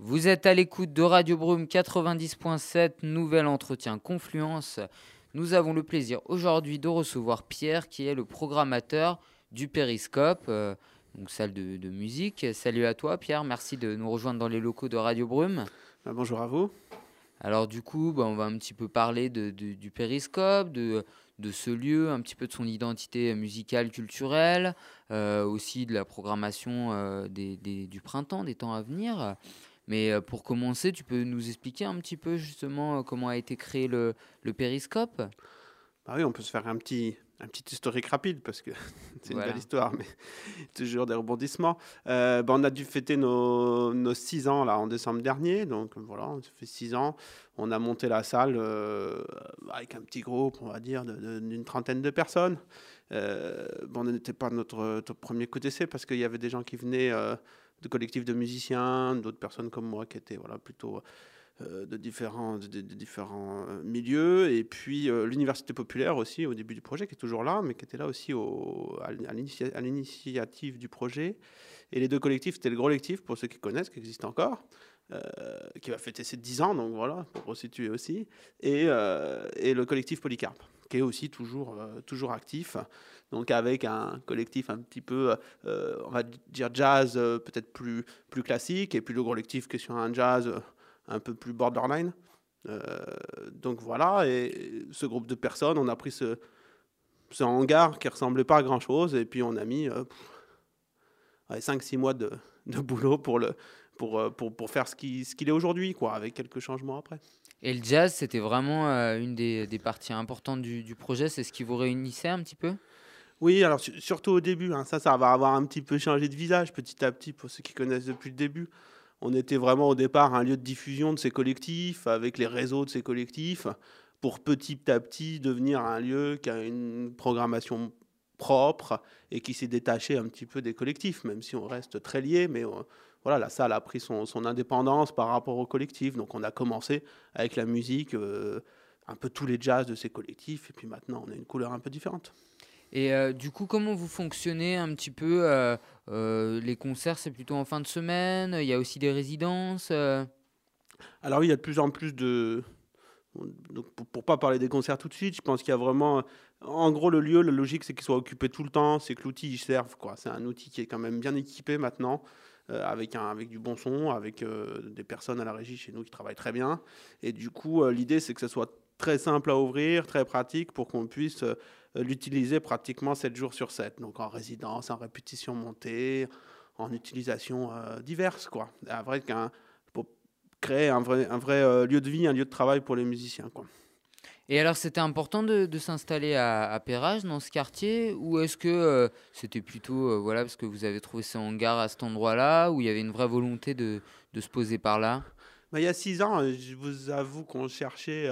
Vous êtes à l'écoute de Radio Brume 90.7, nouvel entretien Confluence. Nous avons le plaisir aujourd'hui de recevoir Pierre, qui est le programmateur du Périscope, donc salle de musique. Salut à toi Pierre, merci de nous rejoindre dans les locaux de Radio Brume. Bonjour à vous. Alors du coup, on va un petit peu parler du Périscope, de ce lieu, un petit peu de son identité musicale, culturelle, aussi de la programmation du printemps, des temps à venir. Mais pour commencer, tu peux nous expliquer un petit peu justement comment a été créé le Périscope? Bah oui, on peut se faire un petit historique rapide parce que c'est une belle Voilà. histoire, mais toujours des rebondissements. On a dû fêter nos 6 ans là en décembre dernier, donc voilà, ça fait 6 ans. On a monté la salle avec un petit groupe, on va dire, d'une trentaine de personnes. On n'était pas notre premier coup d'essai parce qu'il y avait des gens qui venaient de collectifs de musiciens, d'autres personnes comme moi qui étaient plutôt de différents milieux, et puis l'université populaire aussi au début du projet, qui est toujours là, mais qui était là aussi à l'initiative du projet. Et les deux collectifs, c'était le Gros Collectif, pour ceux qui connaissent, qui existe encore, qui va fêter ses 10 ans, donc voilà, pour resituer aussi, et le collectif Polycarpe, qui est aussi toujours actif, donc avec un collectif un petit peu, on va dire jazz, peut-être plus classique, et puis le collectif qui est sur un jazz un peu plus borderline. Donc voilà, et ce groupe de personnes, on a pris ce hangar qui ressemblait pas à grand chose, et puis on a mis 5-6 mois de boulot pour faire ce qu'il est aujourd'hui, quoi, avec quelques changements après. Et le jazz, c'était vraiment une des parties importantes du projet, c'est ce qui vous réunissait un petit peu? Oui, alors surtout au début, hein, ça va avoir un petit peu changé de visage petit à petit pour ceux qui connaissent depuis le début. On était vraiment au départ un lieu de diffusion de ces collectifs, avec les réseaux de ces collectifs, pour petit à petit devenir un lieu qui a une programmation propre et qui s'est détaché un petit peu des collectifs, même si on reste très lié. Mais voilà, la salle a pris son indépendance par rapport aux collectifs. Donc on a commencé avec la musique, un peu tous les jazz de ces collectifs, et puis maintenant on a une couleur un peu différente. Et du coup, comment vous fonctionnez un petit peu les concerts, c'est plutôt en fin de semaine, il y a aussi des résidences Alors oui, il y a de plus en plus de... Donc pour pas parler des concerts tout de suite, je pense qu'il y a vraiment... En gros, le lieu, la logique, c'est qu'il soit occupé tout le temps, c'est que l'outil, il serve, quoi. C'est un outil qui est quand même bien équipé maintenant, avec du bon son, avec des personnes à la régie chez nous qui travaillent très bien. Et du coup, l'idée, c'est que ce soit très simple à ouvrir, très pratique, pour qu'on puisse l'utiliser pratiquement 7 jours sur 7. Donc en résidence, en répétition montée, en utilisation diverse, quoi. Pour créer un vrai lieu de vie, un lieu de travail pour les musiciens, quoi. Et alors, c'était important de s'installer à Perrache, dans ce quartier, ou est-ce que c'était plutôt voilà, parce que vous avez trouvé ce hangar à cet endroit-là, où il y avait une vraie volonté de se poser par là? Bah, il y a 6 ans, je vous avoue qu'on cherchait,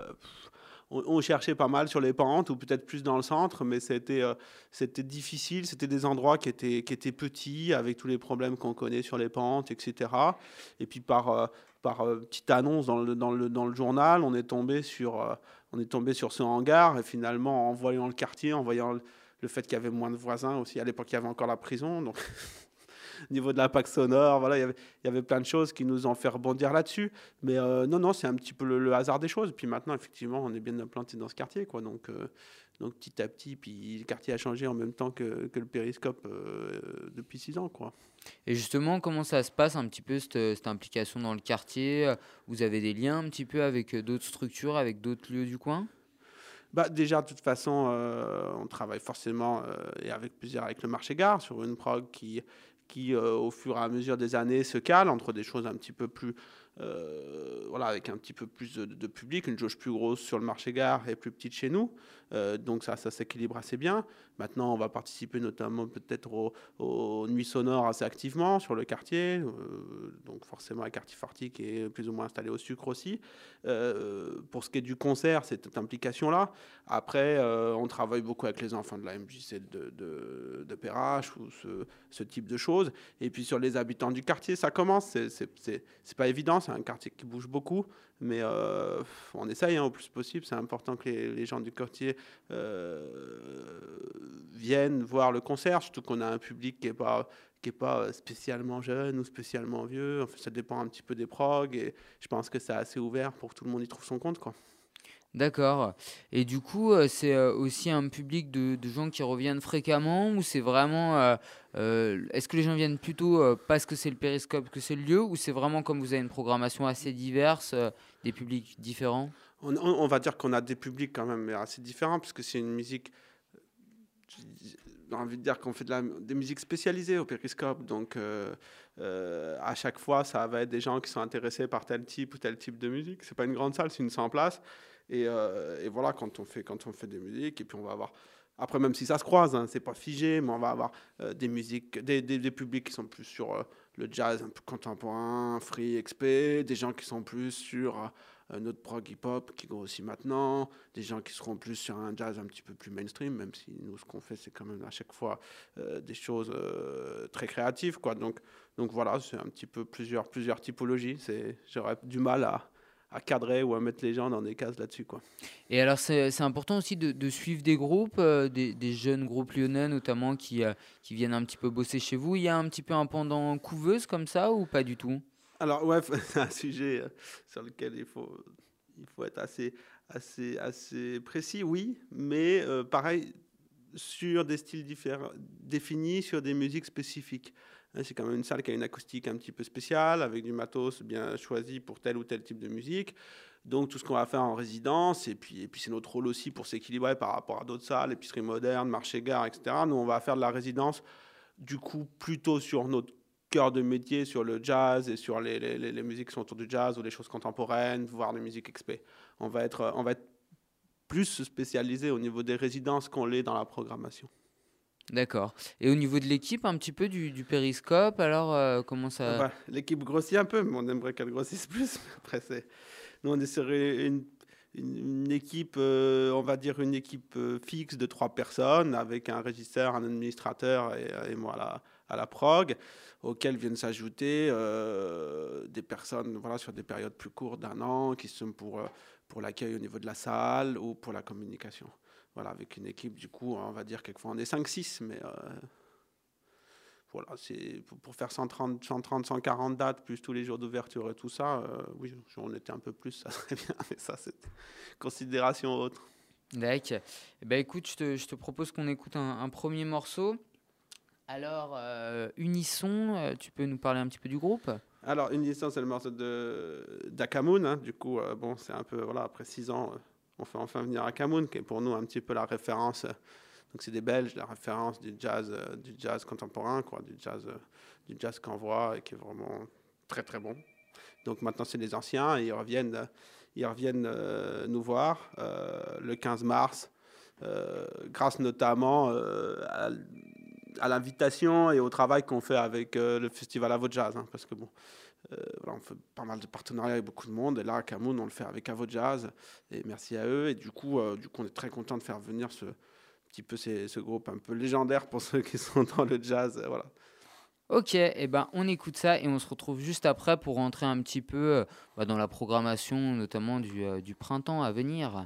on cherchait pas mal sur les pentes, ou peut-être plus dans le centre, mais c'était difficile. C'était des endroits qui étaient petits, avec tous les problèmes qu'on connaît sur les pentes, etc. Et puis par petite annonce dans le journal, on est tombé sur ce hangar, et finalement, en voyant le quartier, en voyant le fait qu'il y avait moins de voisins aussi, à l'époque, il y avait encore la prison, donc au niveau de l'impact sonore, voilà, il y avait plein de choses qui nous ont fait rebondir là-dessus. Mais non, non, c'est un petit peu le hasard des choses. Puis maintenant, effectivement, on est bien implanté dans ce quartier, quoi. Donc petit à petit, puis le quartier a changé en même temps que le Périscope depuis 6 ans, quoi. Et justement, comment ça se passe un petit peu cette implication dans le quartier? Vous avez des liens un petit peu avec d'autres structures, avec d'autres lieux du coin? Bah, déjà, de toute façon, on travaille forcément et avec le marché-gare sur une prog qui au fur et à mesure des années, se cale entre des choses un petit peu plus, voilà, avec un petit peu plus de public, une jauge plus grosse sur le marché-gare et plus petite chez nous. Donc ça s'équilibre assez bien. Maintenant, on va participer notamment peut-être aux nuits sonores assez activement sur le quartier. Donc forcément, un quartier Forti qui est plus ou moins installé au sucre aussi. Pour ce qui est du concert, c'est cette implication-là. Après, on travaille beaucoup avec les enfants de la MJC de Perrache, ou ce type de choses. Et puis sur les habitants du quartier, ça commence. C'est pas évident, c'est un quartier qui bouge beaucoup, mais on essaye au plus possible. C'est important que les gens du quartier viennent voir le concert, surtout qu'on a un public qui est pas spécialement jeune ou spécialement vieux. Enfin, ça dépend un petit peu des progs et je pense que c'est assez ouvert pour que tout le monde y trouve son compte, quoi. D'accord. Et du coup, c'est aussi un public de gens qui reviennent fréquemment ou c'est vraiment. Est-ce que les gens viennent plutôt parce que c'est le périscope, que c'est le lieu, ou c'est vraiment comme vous avez une programmation assez diverse, des publics différents? On va dire qu'on a des publics quand même mais assez différents, parce que c'est une musique. J'ai envie de dire qu'on fait des musiques spécialisées au périscope. Donc, à chaque fois, ça va être des gens qui sont intéressés par tel type ou tel type de musique. C'est pas une grande salle, c'est une 100 places. Et voilà, quand on fait des musiques, et puis on va avoir. Après, même si ça se croise, hein, c'est pas figé, mais on va avoir des musiques, des publics qui sont plus sur le jazz un peu contemporain, free, XP, des gens qui sont plus sur notre prog hip-hop qui grossit maintenant, des gens qui seront plus sur un jazz un petit peu plus mainstream, même si nous, ce qu'on fait, c'est quand même à chaque fois des choses très créatives, quoi. Donc voilà, c'est un petit peu plusieurs typologies. J'aurais du mal à cadrer ou à mettre les gens dans des cases là-dessus, quoi. Et alors, c'est important aussi de suivre des groupes, des jeunes groupes lyonnais notamment qui viennent un petit peu bosser chez vous. Il y a un petit peu un pendant couveuse comme ça ou pas du tout? Alors ouais, c'est un sujet sur lequel il faut être assez précis, oui, mais pareil, sur des styles différents, définis sur des musiques spécifiques. Hein, c'est quand même une salle qui a une acoustique un petit peu spéciale, avec du matos bien choisi pour tel ou tel type de musique. Donc tout ce qu'on va faire en résidence, et puis c'est notre rôle aussi pour s'équilibrer par rapport à d'autres salles, épicerie moderne, marché-gare, etc. Nous, on va faire de la résidence, du coup, plutôt sur notre cœur de métier, sur le jazz et sur les musiques qui sont autour du jazz ou les choses contemporaines, voire les musiques XP. On va être plus spécialisé au niveau des résidences qu'on l'est dans la programmation. D'accord. Et au niveau de l'équipe, un petit peu du périscope, alors comment ça... L'équipe grossit un peu, mais on aimerait qu'elle grossisse plus. Après, nous, on est sur une équipe, on va dire une équipe fixe de 3 personnes, avec un régisseur, un administrateur et moi à la prog, auxquels viennent s'ajouter des personnes, voilà, sur des périodes plus courtes d'1 an, qui sont pour l'accueil au niveau de la salle ou pour la communication. Voilà, avec une équipe, du coup, on va dire quelquefois on est 5-6, mais voilà, c'est pour faire 140 dates, plus tous les jours d'ouverture et tout ça, oui, on était un peu plus, ça serait bien, mais ça, c'est considération autre. D'accord. Eh ben, écoute, je te propose qu'on écoute un premier morceau. Alors, Unisson, tu peux nous parler un petit peu du groupe? Alors, Unisson, c'est le morceau d'Akamoun, hein, du coup, bon, c'est un peu, voilà, après 6 ans, on fait enfin venir Akamoun, qui est pour nous un petit peu la référence. Donc c'est des Belges, la référence du jazz contemporain, quoi, du jazz qu'on voit et qui est vraiment très très bon. Donc maintenant c'est les anciens et ils reviennent nous voir le 15 mars, grâce notamment à l'invitation et au travail qu'on fait avec le festival Avo Jazz, hein, parce que bon. Voilà, on fait pas mal de partenariats avec beaucoup de monde, et là à Camoun on le fait avec Avo Jazz, et merci à eux, et du coup on est très content de faire venir ce groupe un peu légendaire pour ceux qui sont dans le jazz, voilà. Ok, eh ben, on écoute ça et on se retrouve juste après pour rentrer un petit peu dans la programmation, notamment du printemps à venir.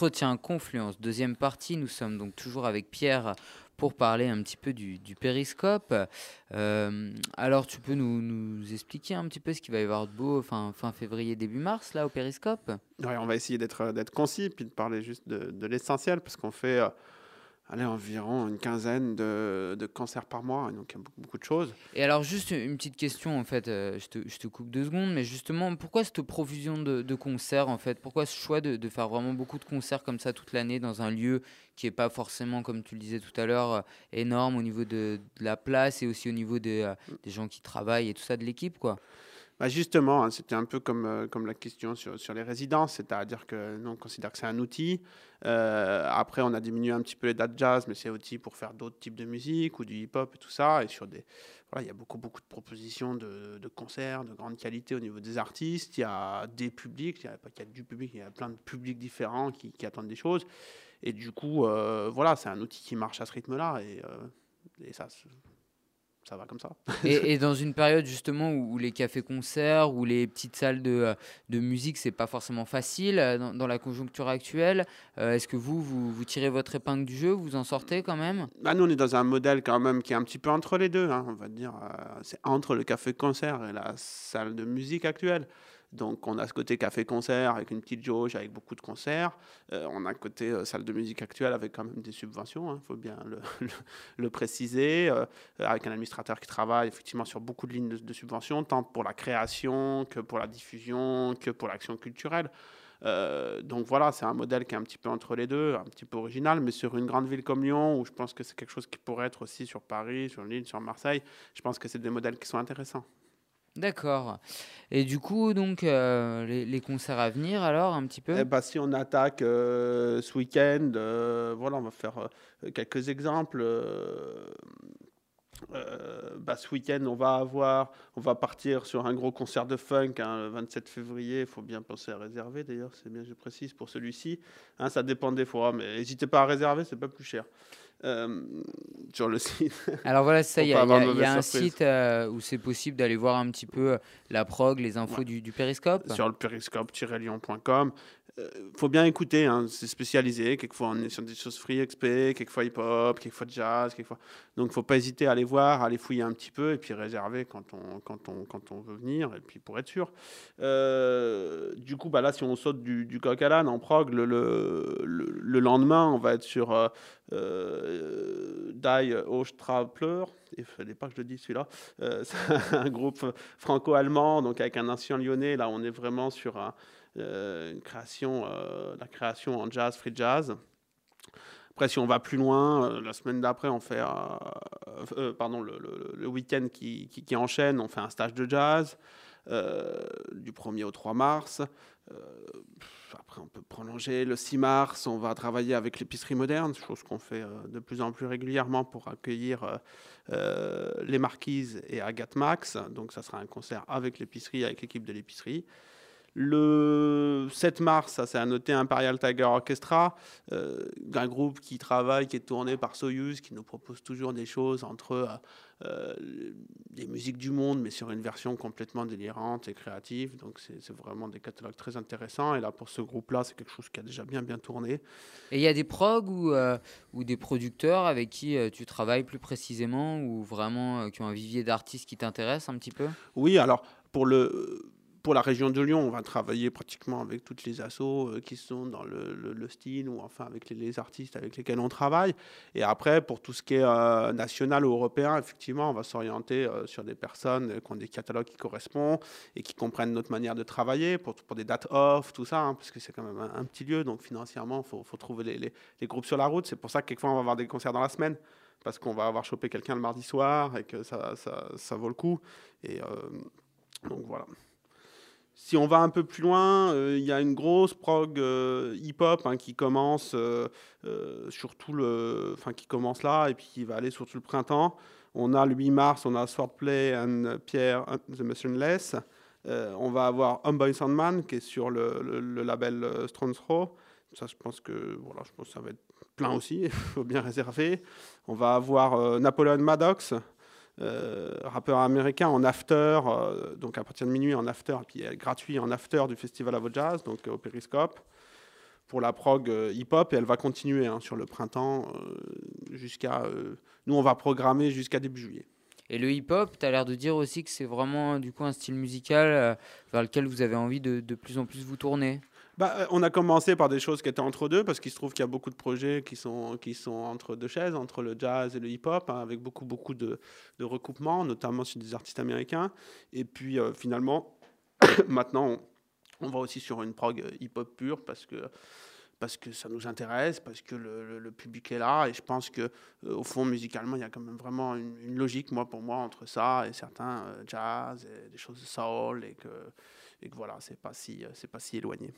Entretien Confluence, deuxième partie. Nous sommes donc toujours avec Pierre pour parler un petit peu du périscope. Alors, tu peux nous expliquer un petit peu ce qu'il va y avoir de beau fin février, début mars, là, au périscope? Ouais, on va essayer d'être concis, puis de parler juste de l'essentiel, parce qu'on fait allez, environ une quinzaine de concerts par mois, donc il y a beaucoup, beaucoup de choses. Et alors, juste une petite question, en fait, je te coupe 2 secondes, mais justement, pourquoi cette profusion de concerts, en fait? Pourquoi ce choix de faire vraiment beaucoup de concerts comme ça toute l'année dans un lieu qui est pas forcément, comme tu le disais tout à l'heure, énorme au niveau de la place et aussi au niveau des gens qui travaillent et tout ça, de l'équipe, quoi? Bah justement, hein, c'était un peu comme la question sur les résidences, c'est-à-dire que nous, on considère que c'est un outil. Après, on a diminué un petit peu les dates jazz, mais c'est outil pour faire d'autres types de musique ou du hip-hop et tout ça. Et voilà, il y a beaucoup, beaucoup de propositions de concerts de grande qualité au niveau des artistes. Il y a des publics, il n'y a pas qu'il y a du public, il y a plein de publics différents qui attendent des choses. Et du coup, voilà, c'est un outil qui marche à ce rythme-là. Et ça va comme ça. Et dans une période justement où les cafés-concerts, ou les petites salles de musique, c'est pas forcément facile dans la conjoncture actuelle, est-ce que vous tirez votre épingle du jeu, vous en sortez quand même? Bah, nous, on est dans un modèle quand même qui est un petit peu entre les deux, hein, on va dire. C'est entre le café-concert et la salle de musique actuelle. Donc, on a ce côté café-concert avec une petite jauge, avec beaucoup de concerts. On a le côté salle de musique actuelle avec quand même des subventions, il faut bien le préciser, avec un administrateur qui travaille effectivement sur beaucoup de lignes de subventions, tant pour la création que pour la diffusion, que pour l'action culturelle. Donc voilà, c'est un modèle qui est un petit peu entre les deux, un petit peu original, mais sur une grande ville comme Lyon, où je pense que c'est quelque chose qui pourrait être aussi sur Paris, sur Lille, sur Marseille, je pense que c'est des modèles qui sont intéressants. D'accord. Et du coup, donc, les concerts à venir alors, un petit Eh peu? ben, si on attaque ce week-end, voilà, on va faire quelques exemples. Bah, ce week-end, on va partir sur un gros concert de funk, hein, le 27 février. Il faut bien penser à réserver d'ailleurs, c'est bien, je précise pour celui-ci. Hein, ça dépend des fois, mais n'hésitez pas à réserver, c'est pas plus cher. Euh, sur le site, Alors voilà, c'est ça, pour pas avoir de il y mauvaises a un surprises. site où c'est possible d'aller voir un petit peu la prog, les Ouais. infos du périscope? Sur le périscope-lyon.com. Faut bien écouter, hein, c'est spécialisé. Quelquefois, on est sur des choses free XP, quelquefois hip-hop, quelquefois jazz, quelquefois. Donc, faut pas hésiter à aller voir, à aller fouiller un petit peu et puis réserver quand on veut venir, et puis pour être sûr. Du coup, bah là, si on saute du coq à l'âne en prog, le lendemain, on va être sur Die Ostrapler. Il fallait pas que je le dise celui-là. C'est un groupe franco-allemand, donc avec un ancien lyonnais. Là, on est vraiment sur une création, la création en jazz, free jazz. Après, si on va plus loin, la semaine d'après, on fait, pardon, le week-end qui enchaîne, on fait un stage de jazz du 1er au 3 mars. Euh, Après, on peut prolonger le 6 mars. On va travailler avec l'épicerie moderne, chose qu'on fait de plus en plus régulièrement pour accueillir les Marquises et Agathe Max. Donc, ça sera un concert avec l'épicerie, avec l'équipe de l'épicerie. Le 7 mars, ça c'est à noter, Imperial Tiger Orchestra, un groupe qui travaille, qui est tourné par Soyuz, qui nous propose toujours des choses entre des musiques du monde, mais sur une version complètement délirante et créative. Donc c'est vraiment des catalogues très intéressants. Et là, pour ce groupe-là, c'est quelque chose qui a déjà bien tourné. Et il y a des progs ou des producteurs avec qui tu travailles plus précisément, ou vraiment qui ont un vivier d'artistes qui t'intéresse un petit peu? Oui, alors pour la région de Lyon, on va travailler pratiquement avec toutes les assos qui sont dans le style, ou enfin avec les artistes avec lesquels on travaille. Et après, pour tout ce qui est national ou européen, effectivement, on va s'orienter sur des personnes qui ont des catalogues qui correspondent et qui comprennent notre manière de travailler, pour des dates off, tout ça, hein, parce que c'est quand même un petit lieu, donc financièrement, il faut trouver les groupes sur la route. C'est pour ça que quelquefois, on va avoir des concerts dans la semaine, parce qu'on va avoir chopé quelqu'un le mardi soir et que ça vaut le coup. Et donc voilà. Si on va un peu plus loin, il y a une grosse prog hip-hop, hein, qui commence qui commence là et puis qui va aller sur tout le printemps. On a le 8 mars, on a Swordplay and Pierre the Motionless. On va avoir Homeboy Sandman qui est sur le label Stones Throw. Ça, je pense que ça va être plein aussi. Il faut bien réserver. On va avoir Napoleon Maddox, rappeur américain, en after, donc à partir de minuit en after, puis gratuit en after du Festival Avo Jazz, donc au Périscope. pour la prog hip-hop, et elle va continuer hein, sur le printemps jusqu'à... nous, on va programmer jusqu'à début juillet. Et le hip-hop, tu as l'air de dire aussi que c'est vraiment du coup un style musical vers lequel vous avez envie de plus en plus vous tourner. On a commencé par des choses qui étaient entre deux, parce qu'il se trouve qu'il y a beaucoup de projets qui sont entre deux chaises, entre le jazz et le hip-hop, hein, avec beaucoup de recoupements, notamment sur des artistes américains. Et puis finalement, maintenant, on va aussi sur une prog hip-hop pure, parce que ça nous intéresse, parce que le public est là, et je pense que au fond, musicalement, il y a quand même vraiment une logique, pour moi, entre ça et certains jazz, et des choses de soul, et que voilà, c'est pas si éloigné.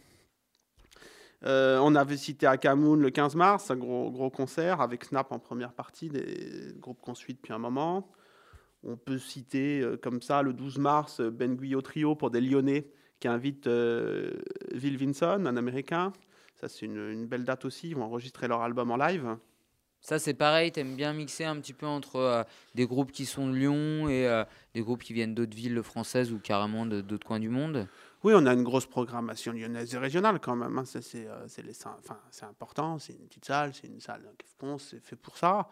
On avait cité à Camoun le 15 mars, un gros concert avec Snap en première partie, des groupes qu'on suit depuis un moment. On peut citer comme ça le 12 mars Ben Guyot Trio pour des Lyonnais qui invitent Will Vinson, un Américain. Ça, c'est une belle date aussi. Ils vont enregistrer leur album en live. Ça, c'est pareil, tu aimes bien mixer un petit peu entre des groupes qui sont de Lyon et des groupes qui viennent d'autres villes françaises ou carrément d'autres coins du monde. Oui, on a une grosse programmation lyonnaise et régionale quand même. Hein. Ça, c'est important. C'est une petite salle, c'est une salle c'est fait pour ça.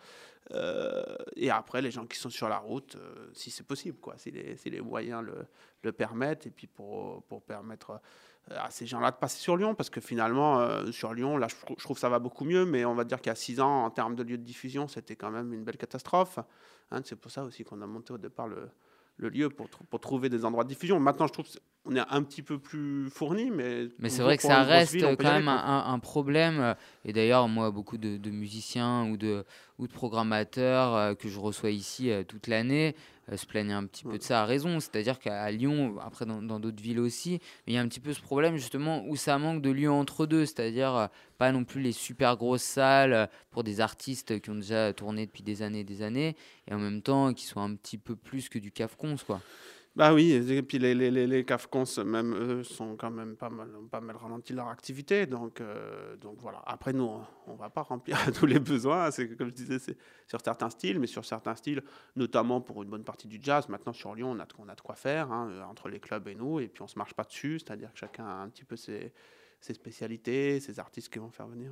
Et après, les gens qui sont sur la route, si c'est possible, quoi, si les moyens le permettent, et puis pour permettre à ces gens-là de passer sur Lyon, parce que finalement, sur Lyon, là, je trouve que ça va beaucoup mieux, mais on va dire qu'il y a 6 ans, en termes de lieu de diffusion, c'était quand même une belle catastrophe. Hein, c'est pour ça aussi qu'on a monté au départ le lieu pour trouver des endroits de diffusion. Maintenant, je trouve qu'on est un petit peu plus fourni, mais c'est vrai que ça reste quand même un problème. Et d'ailleurs, moi, beaucoup de musiciens ou de programmateurs que je reçois ici toute l'année se plaignent un petit peu de ça à raison. C'est-à-dire qu'à Lyon, après dans d'autres villes aussi, il y a un petit peu ce problème justement où ça manque de lieux entre deux. C'est-à-dire pas non plus les super grosses salles pour des artistes qui ont déjà tourné depuis des années, et en même temps qui sont un petit peu plus que du CAFCONS, quoi. Bah oui, et puis les CAFCONS, même eux, sont quand même pas mal ralenti leur activité. Donc voilà. Après, nous, on va pas remplir tous les besoins. C'est comme je disais, c'est sur certains styles, mais sur certains styles, notamment pour une bonne partie du jazz. Maintenant, sur Lyon, on a de quoi faire hein, entre les clubs et nous. Et puis, on se marche pas dessus. C'est-à-dire que chacun a un petit peu ses spécialités, ses artistes qui vont faire venir.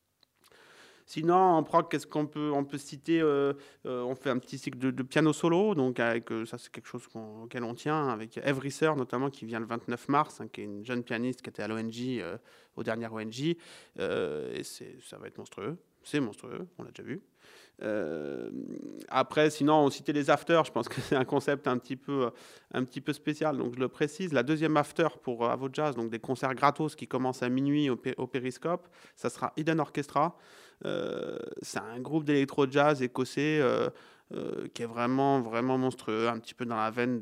Sinon, en prog, qu'est-ce qu'on peut, on peut citer on fait un petit cycle de piano solo, donc avec, ça c'est quelque chose auquel on tient, avec Eve Risser notamment, qui vient le 29 mars, hein, qui est une jeune pianiste qui était à l'ONJ, au dernier ONJ, et ça va être monstrueux. C'est monstrueux, on l'a déjà vu. Après, sinon, on citait les afters. Je pense que c'est un concept un petit peu spécial. Donc, je le précise. La deuxième after pour Avo Jazz, donc des concerts gratos qui commencent à minuit au Périscope, ça sera Eden Orchestra. C'est un groupe d'électro-jazz écossais qui est vraiment, vraiment monstrueux, un petit peu dans la veine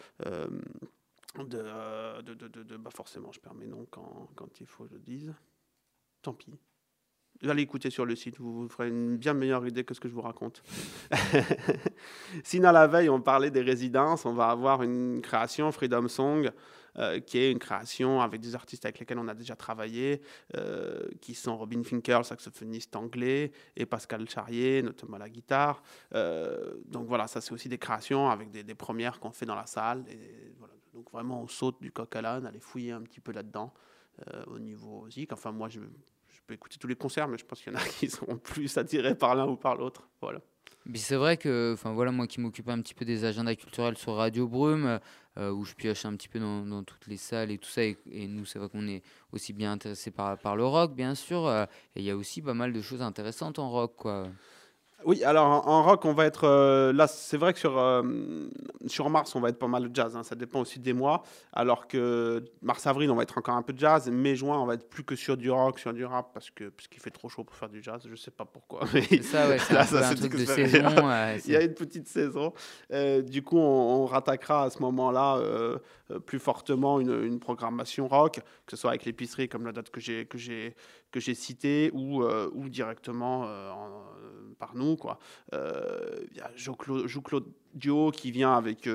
bah forcément, je perds mes noms quand il faut que je le dise. Tant pis. Allez écouter sur le site, vous ferez une bien meilleure idée que ce que je vous raconte. Sinon, la veille, on parlait des résidences. On va avoir une création, Freedom Song, qui est une création avec des artistes avec lesquels on a déjà travaillé, qui sont Robin Finkel, saxophoniste anglais, et Pascal Charrier, notamment à la guitare. Donc voilà, ça c'est aussi des créations avec des premières qu'on fait dans la salle. Et voilà. Donc vraiment, on saute du coq à l'âne, aller fouiller un petit peu là-dedans au niveau musique. Enfin, moi, je peux écouter tous les concerts, mais je pense qu'il y en a qui seront plus attirés par l'un ou par l'autre. Voilà. Mais c'est vrai que, voilà, moi qui m'occupe un petit peu des agendas culturels sur Radio Brume, où je pioche un petit peu dans toutes les salles et tout ça, et nous, c'est vrai qu'on est aussi bien intéressés par le rock, bien sûr, et il y a aussi pas mal de choses intéressantes en rock, quoi. Oui, alors en rock, on va être là. C'est vrai que sur mars, on va être pas mal de jazz. Hein, ça dépend aussi des mois. Alors que mars-avril, on va être encore un peu de jazz. Mai-juin, on va être plus que sur du rock, sur du rap, parce qu'il fait trop chaud pour faire du jazz. Je sais pas pourquoi. Mais c'est ça, ouais, c'est là, un truc de saison. Il y a une petite saison. Du coup, on rattaquera à ce moment-là plus fortement une programmation rock, que ce soit avec l'épicerie, comme la date que j'ai citée, ou directement par nous. nous, quoi. Il y a Jouclo Duo qui vient avec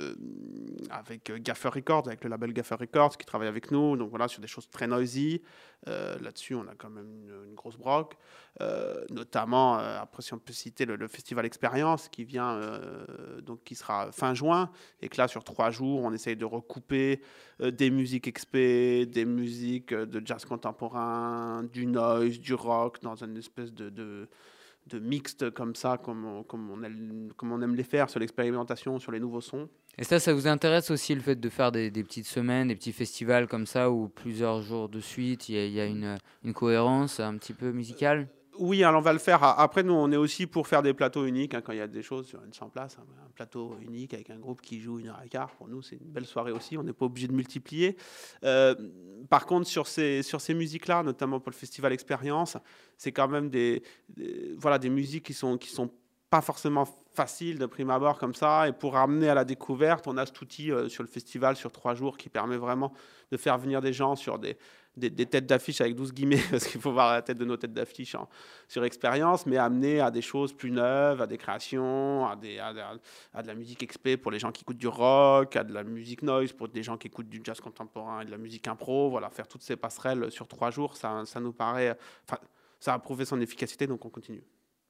Gaffer Records, avec le label Gaffer Records, qui travaille avec nous. Donc voilà, sur des choses très noisy. Là-dessus, on a quand même une grosse broc. Notamment, après, si on peut citer le Festival Expérience qui vient, donc qui sera fin juin. Et que là, sur 3 jours, on essaye de recouper des musiques expé, des musiques de jazz contemporain, du noise, du rock, dans une espèce de mixte comme ça, comme on aime les faire, sur l'expérimentation, sur les nouveaux sons. Et ça vous intéresse aussi, le fait de faire des petites semaines, des petits festivals comme ça, où plusieurs jours de suite, il y a une cohérence un petit peu musicale? Oui, alors on va le faire. Après, nous, on est aussi pour faire des plateaux uniques, quand il y a des choses sur une 100 places. Un plateau unique avec un groupe qui joue 1h15. Pour nous, c'est une belle soirée aussi. On n'est pas obligé de multiplier. Par contre, sur ces musiques-là, notamment pour le Festival Expérience, c'est quand même des musiques qui sont pas forcément faciles de prime abord comme ça. Et pour amener à la découverte, on a cet outil sur le festival sur 3 jours qui permet vraiment de faire venir des gens sur des têtes d'affiche avec 12 guillemets, parce qu'il faut voir la tête de nos têtes d'affiche sur expérience, mais amener à des choses plus neuves, à des créations, à de la musique expé pour les gens qui écoutent du rock, à de la musique noise pour des gens qui écoutent du jazz contemporain et de la musique impro. Voilà, faire toutes ces passerelles sur 3 jours, ça nous paraît... ça a prouvé son efficacité, donc on continue.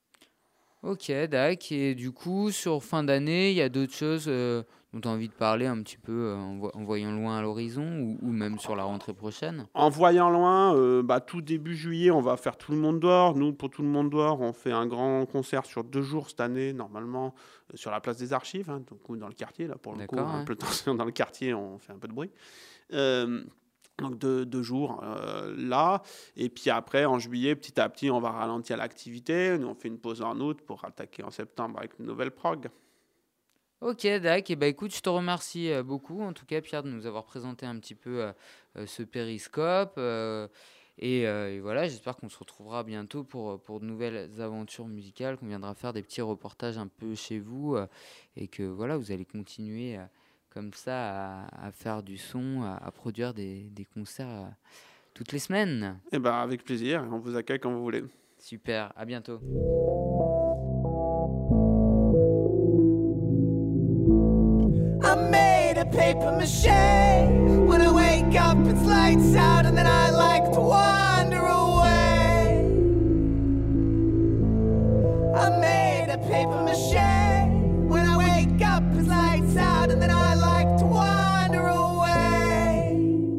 Ok, d'accord. Et du coup, sur fin d'année, il y a d'autres choses dont tu as envie de parler un petit peu en voyant loin à l'horizon, ou même sur la rentrée prochaine? En voyant loin, tout début juillet, on va faire Tout le monde dehors. Nous, pour Tout le monde dehors, on fait un grand concert sur 2 jours cette année, normalement, sur la place des Archives, donc dans le quartier, là, pour le coup. Un peu de tension dans le quartier, on fait un peu de bruit. Donc 2 jours là, et puis après en juillet, petit à petit, on va ralentir l'activité. Nous, on fait une pause en août pour attaquer en septembre avec une nouvelle prog. Ok, d'accord. Et écoute, je te remercie beaucoup, en tout cas, Pierre, de nous avoir présenté un petit peu ce périscope. Et voilà, j'espère qu'on se retrouvera bientôt pour de nouvelles aventures musicales, qu'on viendra faire des petits reportages un peu chez vous, et que voilà, vous allez continuer comme ça à faire du son, à produire des concerts toutes les semaines. Eh ben, avec plaisir, on vous accueille quand vous voulez. Super, à bientôt. I'm made of paper mache. When I wake up, it's lights out, and then I like to wander away. I'm made of paper mache. When I wake up, it's lights out, and then I like to wander away.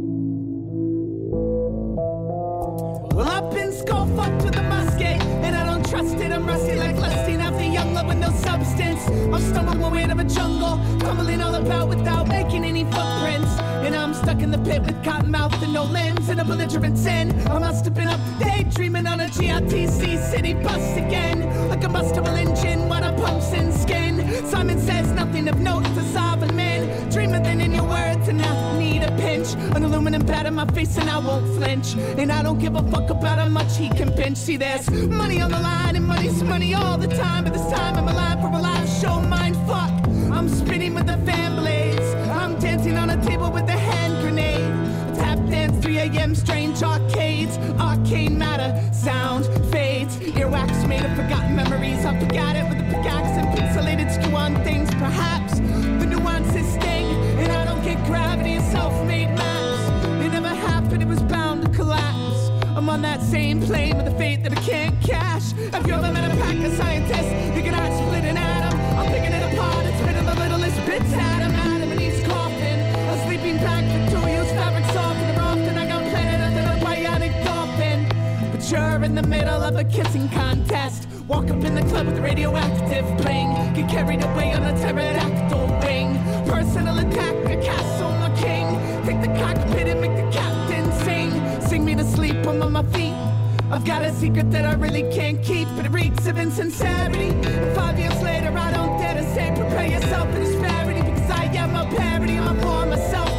Well, I've been skull-fucked with a musket, and I don't trust it. I'm rusty like lusting after young love with no substance. I'm stumbling my way out of a jungle, tumbling all about without making any footprints. And I'm stuck in the pit with cotton mouth and no limbs and a belligerent sin. I must have been up daydreaming on a GRTC city bus again, like a musterable engine when I pumps in skin. Simon says nothing of note to sovereign man. Dreamer than in your words, and I need a pinch, an aluminum pad in my face, and I won't flinch. And I don't give a fuck about how much he can pinch. See, there's money on the line, and money's money all the time. But this time I'm alive for a live show, mind fuck. I'm spinning with the fan blades. I'm dancing on a table with a hand grenade. Tap dance, 3 a.m. strange arcades. Arcane matter, sound fades. Earwax made of forgotten memories. I forgot it with a pickaxe and pixelated skew on things. Perhaps the nuances sting, and I don't get gravity and self-made maps. It never happened, it was bound to collapse. I'm on that same plane with a fate that I can't cash. Have you ever met a pack of scientists? You can eye split an atom. I'm picking it apart and spitting the littlest bits at him. Adam and he's coughing. A sleeping bag for 2-use fabric softener. Often I got planted under a bionic dolphin. But you're in the middle of a kissing contest. Walk up in the club with radioactive bling. Get carried away on a pterodactyl wing. Personal attack, a castle, my king. Take the cockpit and make the captain sing. Sing me to sleep, I'm on my feet. I've got a secret that I really can't keep, but it reeks of insincerity. And 5 years later, I don't dare to say, prepare yourself for disparity, because I am a parody, I'm a poor myself.